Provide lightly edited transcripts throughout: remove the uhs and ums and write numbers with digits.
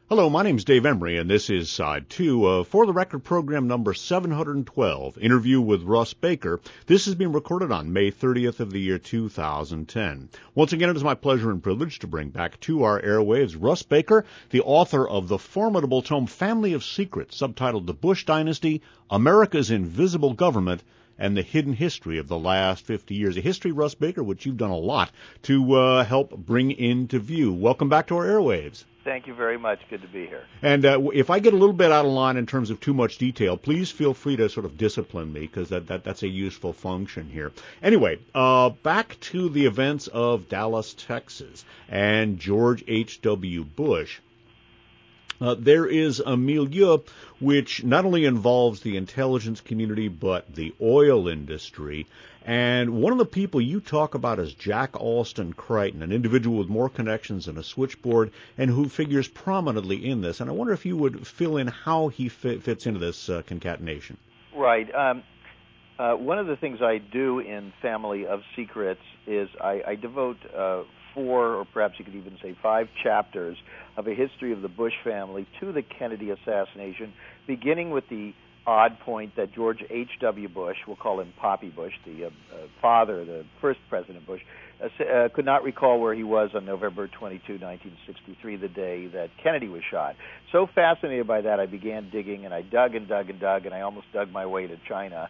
Hello, my name's Dave Emery, and this is Side 2 of For the Record program number 712, Interview with Russ Baker. This has been recorded on May 30th of the year 2010. Once again, it is my pleasure and privilege to bring back to our airwaves Russ Baker, the author of the formidable tome Family of Secrets, subtitled The Bush Dynasty, America's Invisible Government, and the Hidden History of the Last 50 Years. A history, Russ Baker, which you've done a lot to help bring into view. Welcome back to our airwaves. Thank you very much. Good to be here. And if I get a little bit out of line in terms of too much detail, please feel free to sort of discipline me, because that's a useful function here. Anyway, back to the events of Dallas, Texas, and George H.W. Bush. There is a milieu which not only involves the intelligence community, but the oil industry. And one of the people you talk about is Jack Alston Crichton, an individual with more connections than a switchboard and who figures prominently in this. And I wonder if you would fill in how he fits into this concatenation. Right. One of the things I do in Family of Secrets is I devote 4, or perhaps you could even say 5 chapters of a history of the Bush family to the Kennedy assassination, beginning with the odd point that George H.W. Bush, we'll call him Poppy Bush, the father, the first President Bush, could not recall where he was on November 22, 1963, the day that Kennedy was shot. So fascinated by that, I began digging, and I dug and dug and dug, and I almost dug my way to China.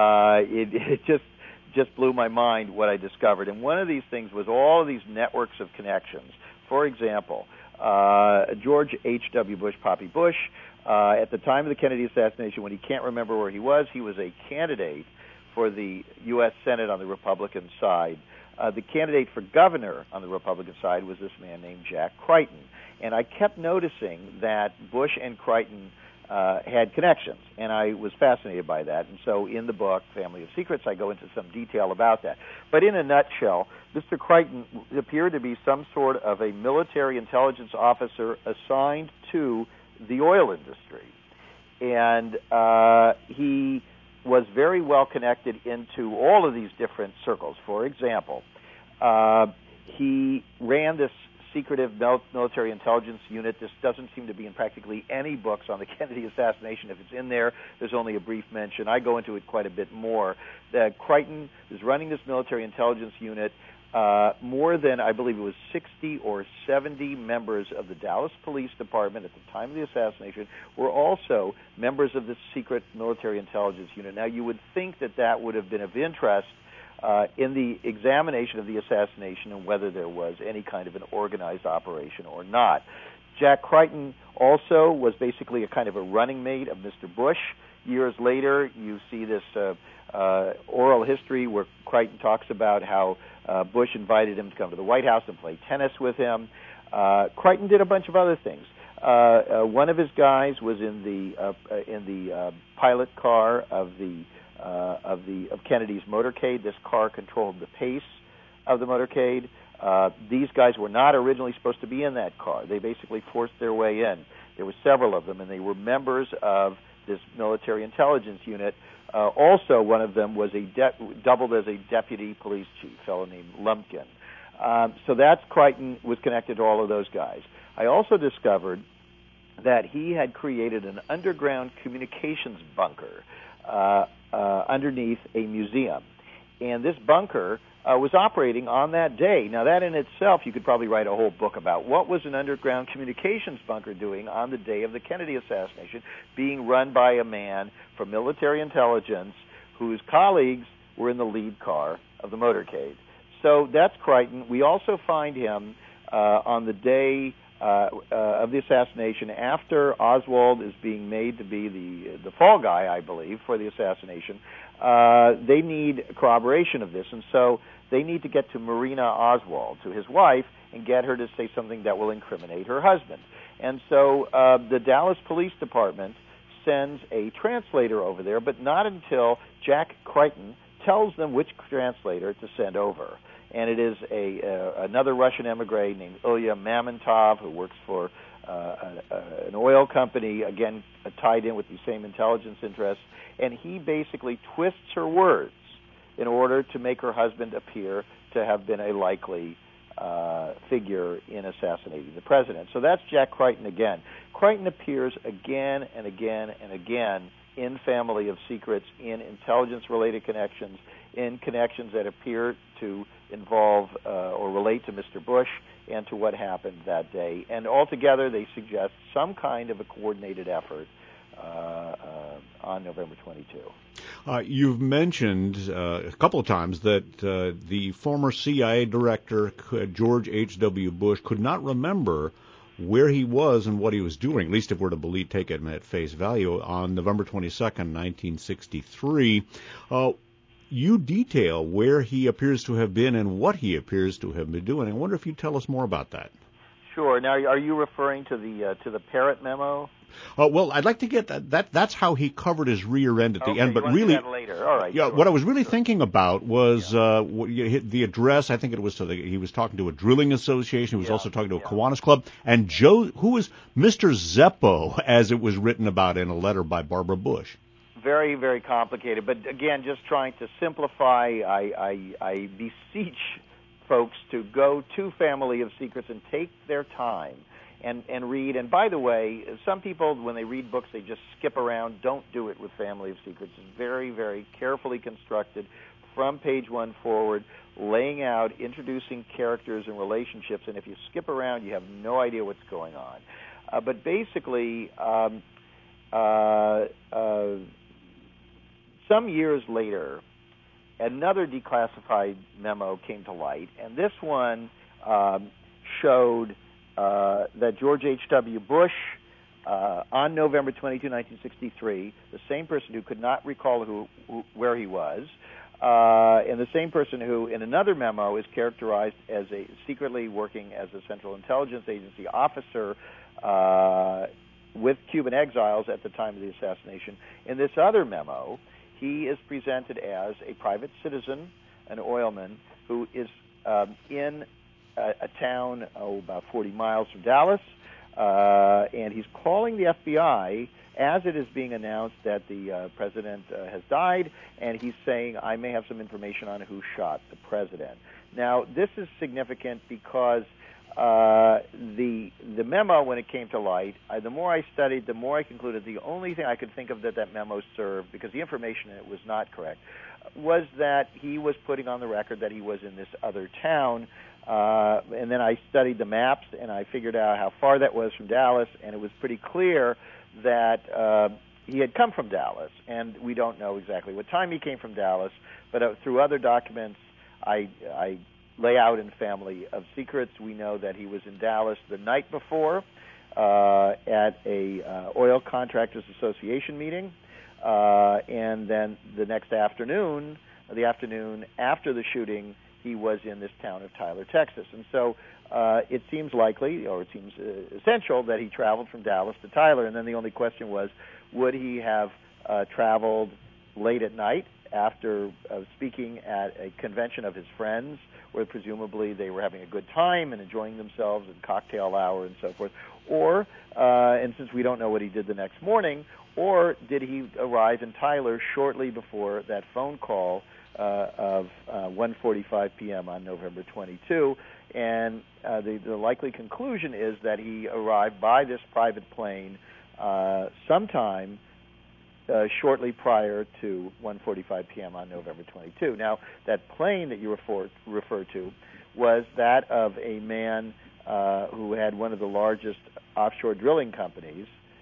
It just blew my mind what I discovered. And one of these things was all of these networks of connections. For example, George H.W. Bush, Poppy Bush, at the time of the Kennedy assassination, when he can't remember where he was a candidate for the U.S. Senate on the Republican side. The candidate for governor on the Republican side was this man named Jack Crichton. And I kept noticing that Bush and Crichton had connections, and I was fascinated by that. And so in the book, Family of Secrets, I go into some detail about that. But in a nutshell, Mr. Crichton appeared to be some sort of a military intelligence officer assigned to the oil industry. And he was very well connected into all of these different circles. For example, he ran this secretive military intelligence unit. This doesn't seem to be in practically any books on the Kennedy assassination. If it's in there, there's only a brief mention. I go into it quite a bit more. That Crichton is running this military intelligence unit. More than, I believe it was 60 or 70 members of the Dallas Police Department at the time of the assassination were also members of this secret military intelligence unit. Now, you would think that that would have been of interest in the examination of the assassination and whether there was any kind of an organized operation or not. Jack Crichton also was basically a kind of a running mate of Mr. Bush. Years later, you see this oral history where Crichton talks about how Bush invited him to come to the White House and play tennis with him. Crichton did a bunch of other things. One of his guys was in the pilot car of Kennedy's motorcade. This car controlled the pace of the motorcade. These guys were not originally supposed to be in that car. They basically forced their way in. There were several of them, and they were members of this military intelligence unit. Also, one of them was doubled as a deputy police chief, a fellow named Lumpkin. So that's Crichton was connected to all of those guys. I also discovered that he had created an underground communications bunker underneath a museum. And this bunker was operating on that day. Now, that in itself, you could probably write a whole book about. What was an underground communications bunker doing on the day of the Kennedy assassination, being run by a man from military intelligence whose colleagues were in the lead car of the motorcade? So that's Crichton. We also find him on the day of the assassination, after Oswald is being made to be the fall guy, I believe, for the assassination. They need corroboration of this, and so they need to get to Marina Oswald, to his wife, and get her to say something that will incriminate her husband. And so the Dallas Police Department sends a translator over there, but not until Jack Crichton tells them which translator to send over. And it is another Russian emigre named Ilya Mamontov, who works for an oil company, again, tied in with the same intelligence interests. And he basically twists her words in order to make her husband appear to have been a likely figure in assassinating the president. So that's Jack Crichton again. Crichton appears again and again and again in Family of Secrets, in intelligence-related connections, in connections that appear to involve or relate to Mr. Bush and to what happened that day. And altogether, they suggest some kind of a coordinated effort on November 22. You've mentioned a couple of times that the former CIA director, George H.W. Bush, could not remember where he was and what he was doing, at least if we're to take him at face value, on November 22nd, 1963. You detail where he appears to have been and what he appears to have been doing. I wonder if you'd tell us more about that. Sure. Now, are you referring to the Parrott memo? Well, I'd like to get that. That's how he covered his rear end at the end. But really, that later. All right. Yeah. Sure. What I was really thinking about was the address. I think it was he was talking to a drilling association. He was also talking to a Kiwanis club. And Joe, who was Mr. Zeppo, as it was written about in a letter by Barbara Bush. Very, very complicated. But again, just trying to simplify, I beseech folks to go to Family of Secrets and take their time and read. And by the way, some people, when they read books, they just skip around. Don't do it with Family of Secrets. It's very, very carefully constructed from page one forward, laying out, introducing characters and relationships. And if you skip around, you have no idea what's going on. But basically, some years later, another declassified memo came to light, and this one showed that George H.W. Bush, on November 22, 1963, the same person who could not recall where he was, and the same person who, in another memo, is characterized as secretly working as a Central Intelligence Agency officer with Cuban exiles at the time of the assassination. In this other memo, he is presented as a private citizen, an oilman, who is in a town about 40 miles from Dallas, and he's calling the FBI as it is being announced that the president has died, and he's saying, I may have some information on who shot the president. Now, this is significant because the memo, when it came to light, the more I studied, the more I concluded the only thing I could think of that memo served, because the information in it was not correct, was that he was putting on the record that he was in this other town. And then I studied the maps, and I figured out how far that was from Dallas, and it was pretty clear that he had come from Dallas, and we don't know exactly what time he came from Dallas, but through other documents I lay out in Family of Secrets, we know that he was in Dallas the night before at a Oil Contractors Association meeting, and then the next afternoon, the afternoon after the shooting, he was in this town of Tyler, Texas. And so it seems likely, or it seems essential, that he traveled from Dallas to Tyler. And then the only question was, would he have traveled late at night after speaking at a convention of his friends, where presumably they were having a good time and enjoying themselves in cocktail hour and so forth? Or, and since we don't know what he did the next morning, or did he arrive in Tyler shortly before that phone call of 1:45 p.m. on November 22, and the likely conclusion is that he arrived by this private plane sometime shortly prior to 1:45 p.m. on November 22. Now, that plane that you refer to was that of a man who had one of the largest offshore drilling companies,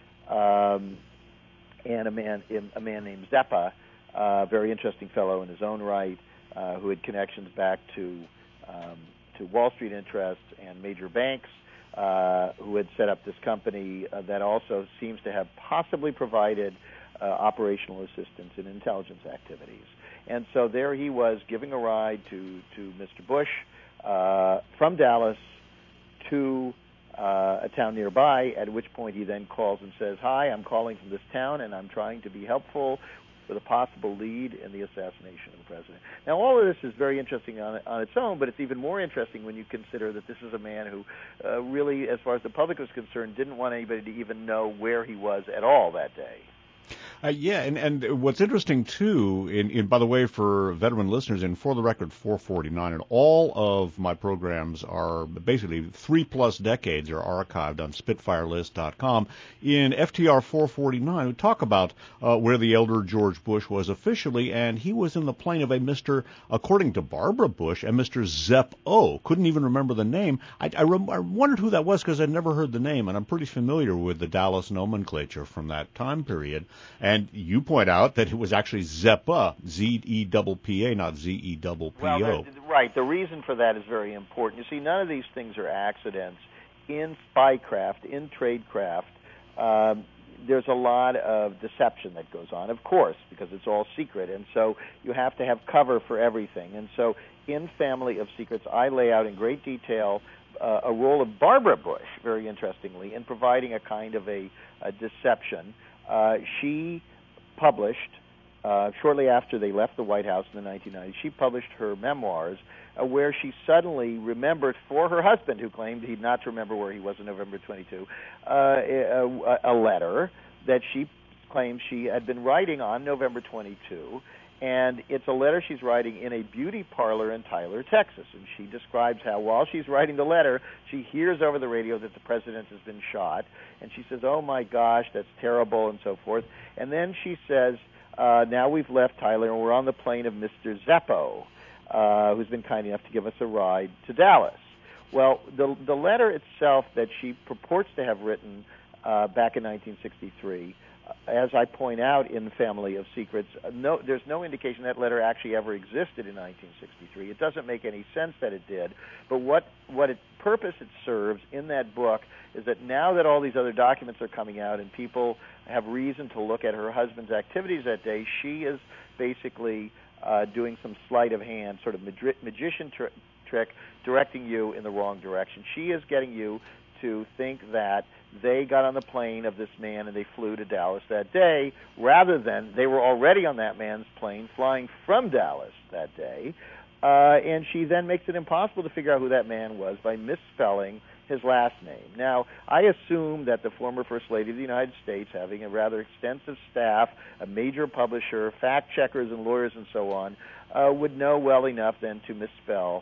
and a man named Zeppa, a very interesting fellow in his own right, who had connections back to Wall Street interests and major banks, who had set up this company that also seems to have possibly provided operational assistance in intelligence activities. And so there he was giving a ride to Mr. Bush from Dallas to a town nearby, at which point he then calls and says, hi, I'm calling from this town, and I'm trying to be helpful with a possible lead in the assassination of the president. Now, all of this is very interesting on its own, but it's even more interesting when you consider that this is a man who really, as far as the public was concerned, didn't want anybody to even know where he was at all that day. Yeah, and what's interesting too, by the way, for veteran listeners, in For the Record 449, and all of my programs are basically 3+ decades are archived on SpitfireList.com. In FTR 449, we talk about where the elder George Bush was officially, and he was in the plane of a Mr., according to Barbara Bush, a Mr. Zep O. Couldn't even remember the name. I wondered who that was because I'd never heard the name, and I'm pretty familiar with the Dallas nomenclature from that time period. And you point out that it was actually Zeppa, Z-E-P-P-A, not Z-E-P-P-O. Well, right. The reason for that is very important. You see, none of these things are accidents. In spycraft, in tradecraft, there's a lot of deception that goes on, of course, because it's all secret. And so you have to have cover for everything. And so in Family of Secrets, I lay out in great detail a role of Barbara Bush, very interestingly, in providing a kind of a deception. She published, shortly after they left the White House in the 1990s, she published her memoirs where she suddenly remembered for her husband, who claimed he'd not to remember where he was on November 22, a letter that she claimed she had been writing on November 22. And it's a letter she's writing in a beauty parlor in Tyler, Texas. And she describes how while she's writing the letter, she hears over the radio that the president has been shot. And she says, oh, my gosh, that's terrible, and so forth. And then she says, now we've left Tyler and we're on the plane of Mr. Zeppo, who's been kind enough to give us a ride to Dallas. Well, the letter itself that she purports to have written back in 1963, as I point out in Family of Secrets, there's no indication that letter actually ever existed in 1963. It doesn't make any sense that it did. But what purpose it serves in that book is that now that all these other documents are coming out and people have reason to look at her husband's activities that day, she is basically doing some sleight of hand, sort of magician trick, directing you in the wrong direction. She is getting you to think that they got on the plane of this man and they flew to Dallas that day, rather than they were already on that man's plane flying from Dallas that day. And she then makes it impossible to figure out who that man was by misspelling his last name. Now, I assume that the former First Lady of the United States, having a rather extensive staff, a major publisher, fact-checkers and lawyers and so on, would know well enough then to misspell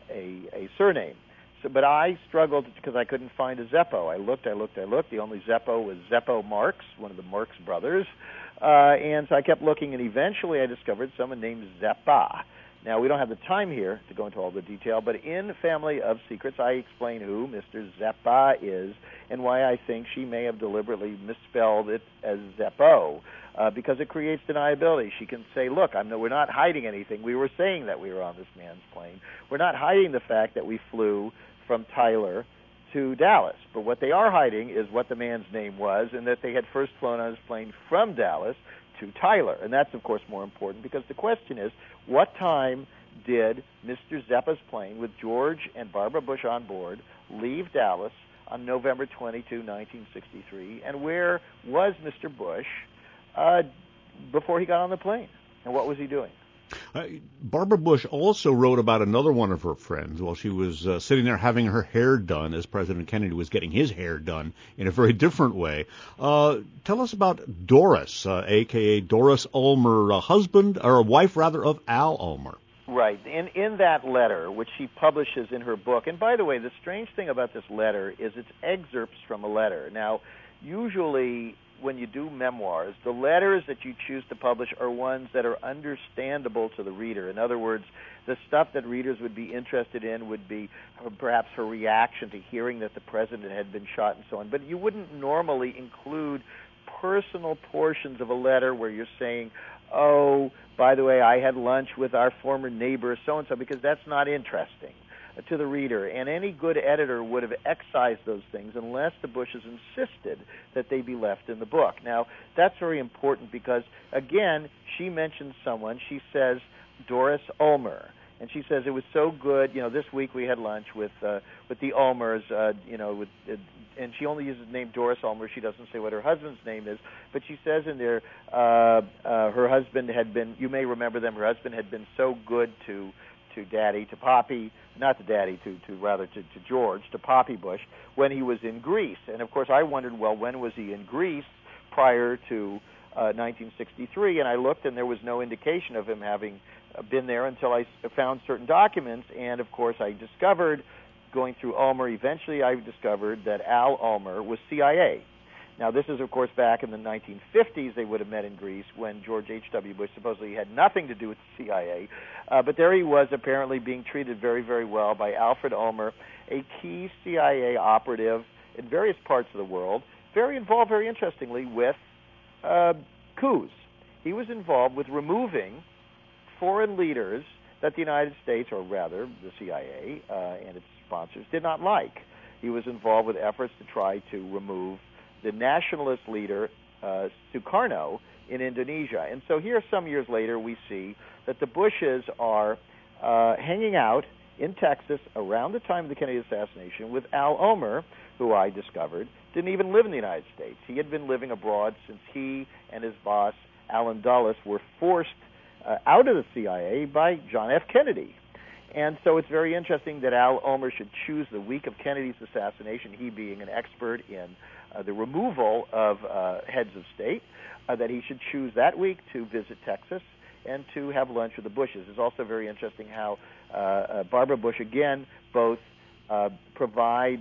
a surname. But I struggled because I couldn't find a Zeppo. I looked. The only Zeppo was Zeppo Marx, one of the Marx brothers. And so I kept looking, and eventually I discovered someone named Zeppa. Now, we don't have the time here to go into all the detail, but in Family of Secrets, I explain who Mr. Zeppa is and why I think she may have deliberately misspelled it as Zeppo, because it creates deniability. She can say, look, we're not hiding anything. We were saying that we were on this man's plane. We're not hiding the fact that we flew from Tyler to Dallas. But what they are hiding is what the man's name was and that they had first flown on his plane from Dallas to Tyler. And that's, of course, more important because the question is, what time did Mr. Zeppa's plane with George and Barbara Bush on board leave Dallas on November 22, 1963? And where was Mr. Bush before he got on the plane? And what was he doing? Barbara Bush also wrote about another one of her friends while she was sitting there having her hair done as President Kennedy was getting his hair done in a very different way. Tell us about Doris, a.k.a. Doris Ulmer, husband, or wife, rather, of Al Ulmer. Right. In that letter, which she publishes in her book, and by the way, the strange thing about this letter is it's excerpts from a letter. Now, usually when you do memoirs, the letters that you choose to publish are ones that are understandable to the reader. In other words, the stuff that readers would be interested in would be perhaps her reaction to hearing that the president had been shot and so on. But you wouldn't normally include personal portions of a letter where you're saying, oh, by the way, I had lunch with our former neighbor so-and-so, because that's not interesting to the reader. And any good editor would have excised those things unless the Bushes insisted that they be left in the book. Now, that's very important because, again, she mentions someone. She says Doris Ulmer. And she says it was so good. This week we had lunch with the Ulmers. And she only uses the name Doris Ulmer. She doesn't say what her husband's name is. But she says in there, her husband had been. You may remember them. Her husband had been so good to Daddy, to Poppy, not to Daddy, to George, to Poppy Bush, when he was in Greece. And of course, I wondered, well, when was he in Greece prior to 1963, and I looked, and there was no indication of him having been there until I found certain documents. And of course, I discovered, going through Ulmer, eventually I discovered that Al Ulmer was CIA. Now, this is, of course, back in the 1950s. They would have met in Greece when George H.W. Bush supposedly had nothing to do with the CIA. But there he was, apparently being treated very, very well by Alfred Ulmer, a key CIA operative in various parts of the world, very involved, very interestingly, with coups. He was involved with removing foreign leaders that the United States, or rather the CIA and its sponsors, did not like. He was involved with efforts to try to remove the nationalist leader, Sukarno, in Indonesia. And so here, some years later, we see that the Bushes are hanging out in Texas around the time of the Kennedy assassination with Al Ulmer, who I discovered didn't even live in the United States. He had been living abroad since he and his boss, Allen Dulles, were forced out of the CIA by John F. Kennedy. And so it's very interesting that Al Ulmer should choose the week of Kennedy's assassination, he being an expert in the removal of heads of state, that he should choose that week to visit Texas and to have lunch with the Bushes. It's also very interesting how Barbara Bush, again, both provides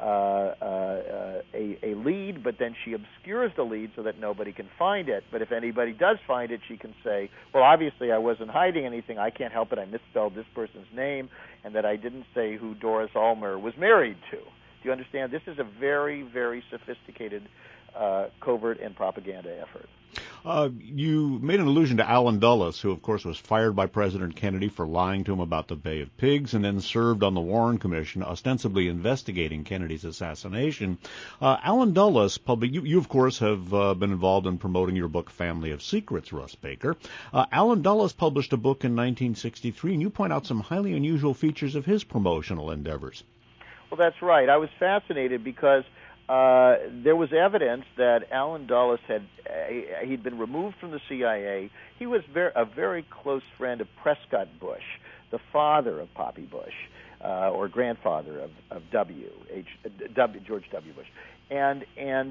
a lead, but then she obscures the lead so that nobody can find it. But if anybody does find it, she can say, well, obviously I wasn't hiding anything. I can't help it. I misspelled this person's name, and that I didn't say who Doris Ulmer was married to. Do you understand? This is a very, very sophisticated covert and propaganda effort. You made an allusion to Allen Dulles, who, of course, was fired by President Kennedy for lying to him about the Bay of Pigs, and then served on the Warren Commission, ostensibly investigating Kennedy's assassination. Allen Dulles, you, of course, have been involved in promoting your book, Family of Secrets, Russ Baker. Allen Dulles published a book in 1963, and you point out some highly unusual features of his promotional endeavors. Well, that's right. I was fascinated because there was evidence that Allen Dulles he'd been removed from the CIA. He was a very close friend of Prescott Bush, the father of Poppy Bush, or grandfather of George W. Bush. And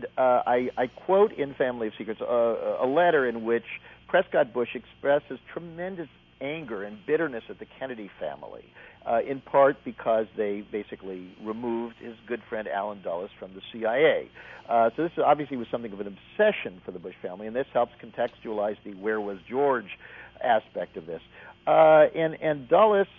I quote in Family of Secrets a letter in which Prescott Bush expresses tremendous anger and bitterness at the Kennedy family, in part because they basically removed his good friend Allen Dulles from the CIA. So this obviously was something of an obsession for the Bush family, and this helps contextualize the "where was George" aspect of this. And Dulles,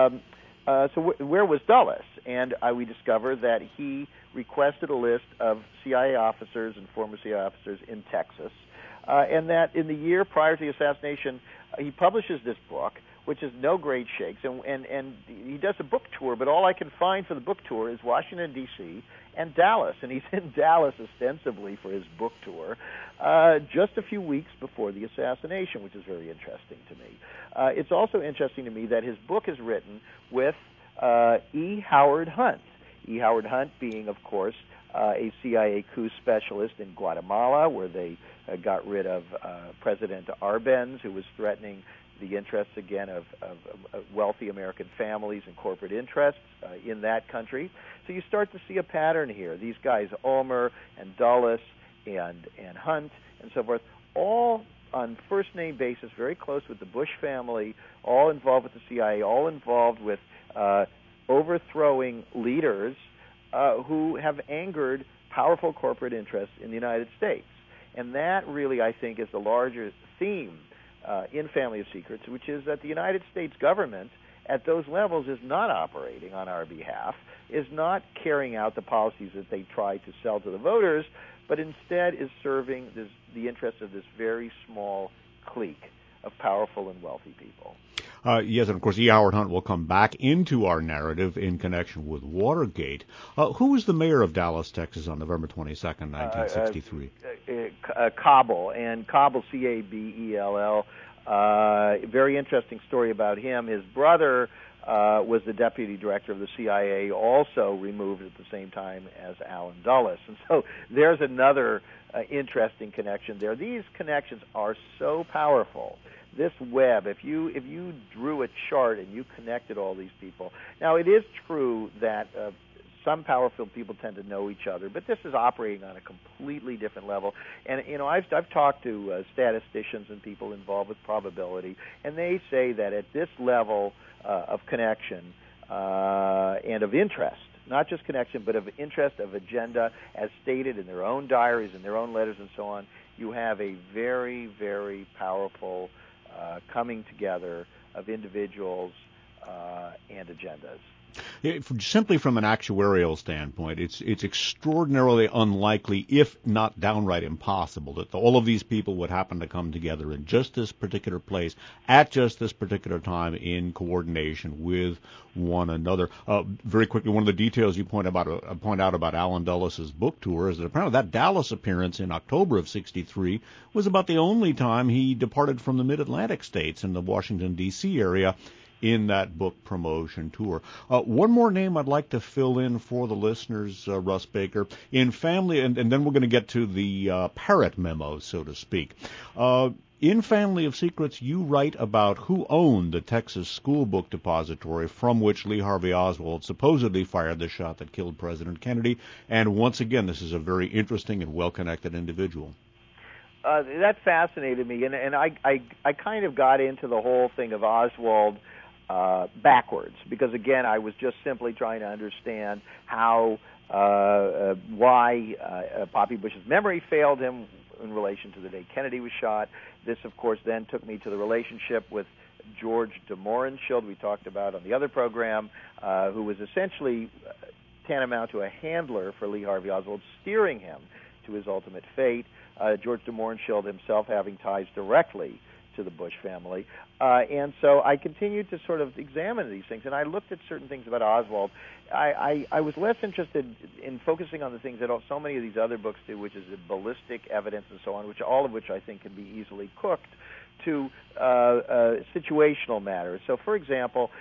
so where was Dulles? And we discovered that he requested a list of CIA officers and former CIA officers in Texas, and that in the year prior to the assassination, he publishes this book, which is no great shakes, and he does a book tour, but all I can find for the book tour is Washington, D.C., and Dallas, and he's in Dallas ostensibly for his book tour just a few weeks before the assassination, which is very interesting to me. It's also interesting to me that his book is written with E. Howard Hunt. E. Howard Hunt being, of course, a CIA coup specialist in Guatemala, where they got rid of President Arbenz, who was threatening the interests, again, of wealthy American families and corporate interests in that country. So you start to see a pattern here. These guys, Ulmer and Dulles and Hunt and so forth, all on first-name basis, very close with the Bush family, all involved with the CIA, all involved with overthrowing leaders who have angered powerful corporate interests in the United States. And that really, I think, is the larger theme in Family of Secrets, which is that the United States government at those levels is not operating on our behalf, is not carrying out the policies that they try to sell to the voters, but instead is serving the interests of this very small clique of powerful and wealthy people. Yes, and of course, E. Howard Hunt will come back into our narrative in connection with Watergate. Who was the mayor of Dallas, Texas, on November 22nd, 1963? Cabell, and Cabell, C-A-B-E-L-L. Very interesting story about him. His brother was the deputy director of the CIA, also removed at the same time as Allen Dulles. And so there's another interesting connection there. These connections are so powerful. This web, if you drew a chart and you connected all these people. Now, it is true that some powerful people tend to know each other, but this is operating on a completely different level. And I've talked to statisticians and people involved with probability, and they say that at this level of connection and of interest, not just connection, but of interest, of agenda, as stated in their own diaries, in their own letters, and so on, you have a very, very powerful coming together of individuals and agendas. Simply from an actuarial standpoint, it's extraordinarily unlikely, if not downright impossible, that all of these people would happen to come together in just this particular place at just this particular time in coordination with one another. Very quickly, one of the details you point out about Allen Dulles' book tour is that apparently that Dallas appearance in October of '63 was about the only time he departed from the Mid-Atlantic states in the Washington, D.C. area in that book promotion tour. One more name I'd like to fill in for the listeners, Russ Baker, in family, and then we're going to get to the Parrott memo, so to speak. In Family of Secrets, you write about who owned the Texas School Book Depository from which Lee Harvey Oswald supposedly fired the shot that killed President Kennedy, and once again, this is a very interesting and well-connected individual. That fascinated me, and I kind of got into the whole thing of Oswald backwards, because again, I was just simply trying to understand why Poppy Bush's memory failed him in relation to the day Kennedy was shot. This, of course, then took me to the relationship with George de Mohrenschildt, we talked about on the other program, who was essentially tantamount to a handler for Lee Harvey Oswald, steering him to his ultimate fate. George de Mohrenschildt himself having ties directly to the Bush family. And so I continued to sort of examine these things, and I looked at certain things about Oswald. I was less interested in focusing on the things that so many of these other books do, which is the ballistic evidence and so on, all of which I think can be easily cooked, to situational matters. So, for example,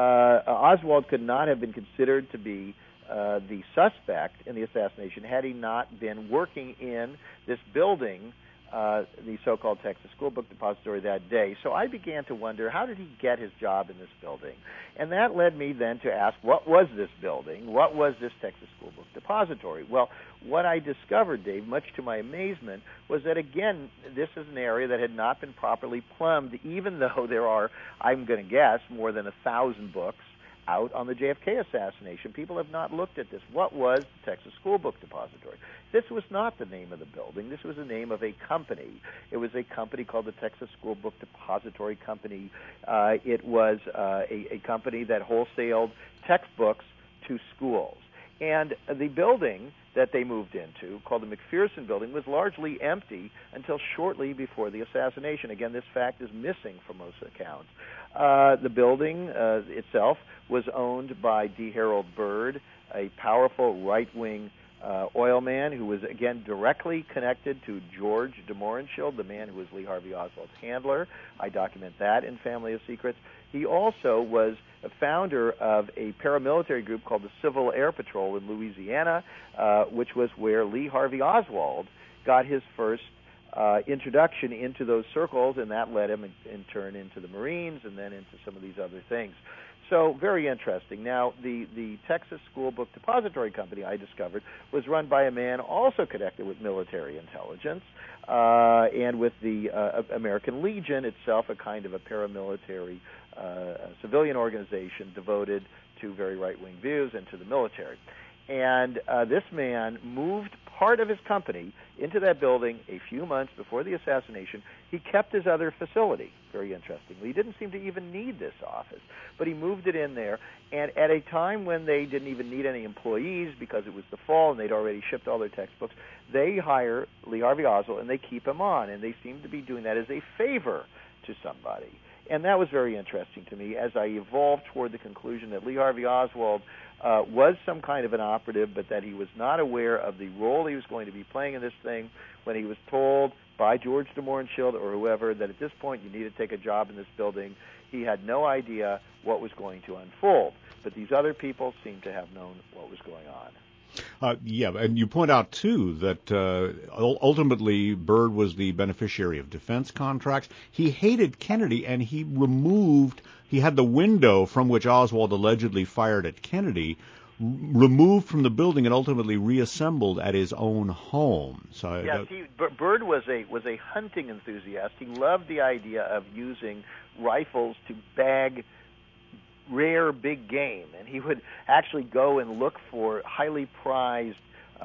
Oswald could not have been considered to be the suspect in the assassination had he not been working in this building, the so-called Texas School Book Depository, that day. So I began to wonder, how did he get his job in this building? And that led me then to ask, what was this building? What was this Texas School Book Depository? Well, what I discovered, Dave, much to my amazement, was that, again, this is an area that had not been properly plumbed, even though there are, I'm going to guess, more than 1,000 books out on the JFK assassination. People have not looked at this. What was the Texas School Book Depository? This was not the name of the building. This was the name of a company. It was a company called the Texas School Book Depository Company. It was a company that wholesaled textbooks to schools. And the building that they moved into, called the McPherson Building, was largely empty until shortly before the assassination. Again, this fact is missing from most accounts. The building itself was owned by D. Harold Byrd, a powerful right-wing oil man who was, again, directly connected to George de Mohrenschildt, the man who was Lee Harvey Oswald's handler. I document that in Family of Secrets. He also was a founder of a paramilitary group called the Civil Air Patrol in Louisiana, which was where Lee Harvey Oswald got his first introduction into those circles, and that led him in turn into the Marines and then into some of these other things. So very interesting. Now, the Texas School Book Depository Company, I discovered, was run by a man also connected with military intelligence and with the American Legion itself, a kind of a paramilitary civilian organization devoted to very right-wing views and to the military. And this man moved part of his company into that building a few months before the assassination. He kept his other facility, very interestingly. He didn't seem to even need this office, but he moved it in there. And at a time when they didn't even need any employees because it was the fall and they'd already shipped all their textbooks, they hire Lee Harvey Oswald and they keep him on. And they seem to be doing that as a favor to somebody. And that was very interesting to me as I evolved toward the conclusion that Lee Harvey Oswald was some kind of an operative, but that he was not aware of the role he was going to be playing in this thing when he was told by George de Mohrenschildt or whoever that at this point you need to take a job in this building. He had no idea what was going to unfold, but these other people seemed to have known what was going on. Yeah, and you point out, too, that ultimately Byrd was the beneficiary of defense contracts. He hated Kennedy, and he had the window from which Oswald allegedly fired at Kennedy removed from the building and ultimately reassembled at his own home. So yes, Byrd was a hunting enthusiast. He loved the idea of using rifles to bag rare big game, and he would actually go and look for highly prized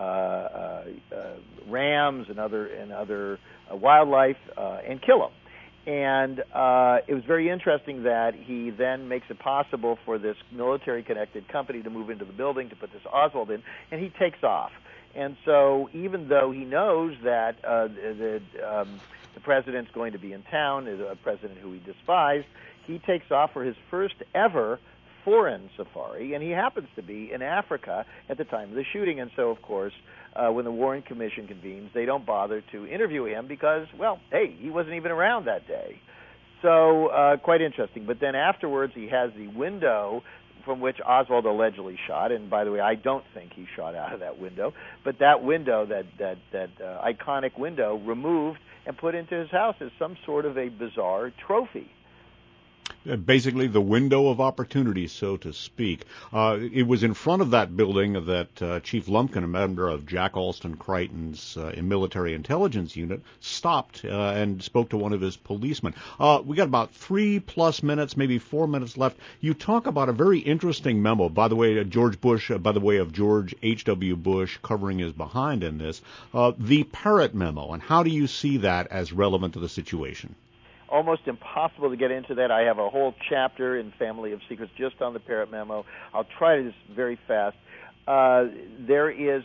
rams and other wildlife and kill them. And it was very interesting that he then makes it possible for this military-connected company to move into the building to put this Oswald in, and he takes off. And so even though he knows that the president's going to be in town, a president who he despised, he takes off for his first ever foreign safari, and he happens to be in Africa at the time of the shooting. And so, of course, when the Warren Commission convenes, they don't bother to interview him because, well, hey, he wasn't even around that day. So quite interesting. But then afterwards, he has the window from which Oswald allegedly shot. And by the way, I don't think he shot out of that window. But that window, that iconic window, removed and put into his house as some sort of a bizarre trophy. Basically, the window of opportunity, so to speak. It was in front of that building that Chief Lumpkin, a member of Jack Alston Crichton's military intelligence unit, stopped and spoke to one of his policemen. We got about 3+ minutes, maybe 4 minutes left. You talk about a very interesting memo. By the way, George Bush, by the way of George H.W. Bush, covering his behind in this, the Parrott memo, and how do you see that as relevant to the situation? Almost impossible to get into that. I have a whole chapter in Family of Secrets just on the Parrott memo. I'll try this very fast. There is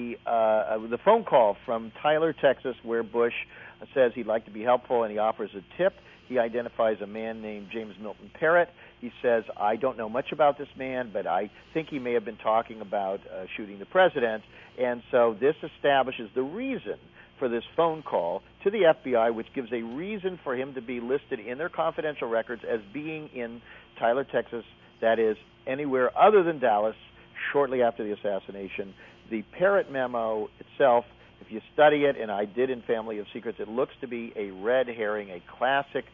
the phone call from Tyler, Texas, where Bush says he'd like to be helpful, and he offers a tip. He identifies a man named James Milton Parrott. He says, I don't know much about this man, but I think he may have been talking about shooting the president. And so this establishes the reason for this phone call to the FBI, which gives a reason for him to be listed in their confidential records as being in Tyler, Texas, that is, anywhere other than Dallas, shortly after the assassination. The Parrott memo itself, if you study it, and I did in Family of Secrets, it looks to be a red herring, a classic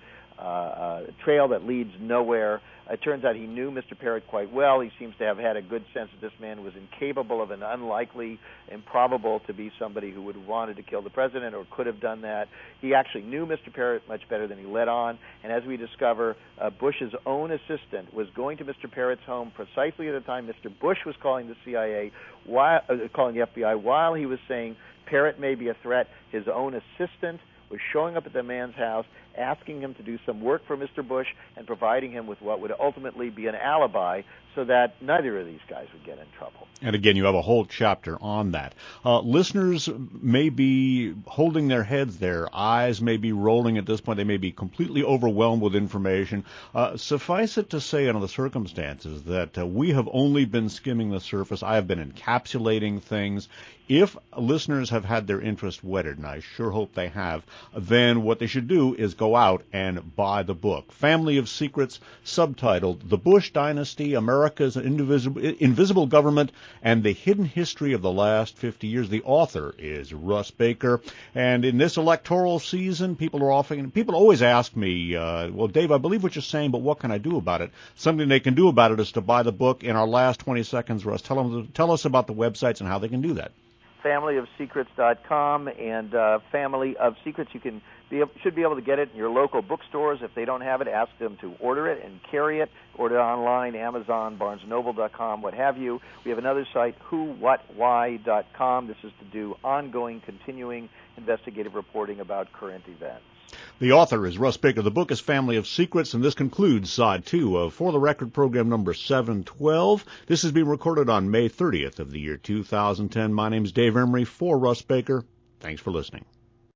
trail that leads nowhere. It turns out he knew Mr. Parrott quite well. He seems to have had a good sense that this man was incapable of an unlikely, improbable to be somebody who would have wanted to kill the president or could have done that. He actually knew Mr. Parrott much better than he let on. And as we discover, Bush's own assistant was going to Mr. Parrott's home precisely at the time Mr. Bush was calling the CIA, calling the FBI, while he was saying Parrott may be a threat. His own assistant was showing up at the man's house, asking him to do some work for Mr. Bush and providing him with what would ultimately be an alibi so that neither of these guys would get in trouble. And again, you have a whole chapter on that. Listeners may be holding their heads, their eyes may be rolling at this point. They may be completely overwhelmed with information. Suffice it to say, under the circumstances, that we have only been skimming the surface. I have been encapsulating things. If listeners have had their interest whetted, and I sure hope they have, then what they should do is go out and buy the book. Family of Secrets, subtitled The Bush Dynasty, America's Invisible Government, and the Hidden History of the Last 50 Years. The author is Russ Baker. And in this electoral season, people always ask me, well, Dave, I believe what you're saying, but what can I do about it? Something they can do about it is to buy the book. In our last 20 seconds, Russ, tell us about the websites and how they can do that. FamilyofSecrets.com and Family of Secrets. You should be able to get it in your local bookstores. If they don't have it, ask them to order it and carry it. Order it online, Amazon, BarnesNoble.com, what have you. We have another site, whowhatwhy.com. This is to do ongoing, continuing investigative reporting about current events. The author is Russ Baker. The book is Family of Secrets, and this concludes Side 2 of For the Record program number 712. This has been recorded on May 30th of the year 2010. My name is Dave Emery for Russ Baker. Thanks for listening.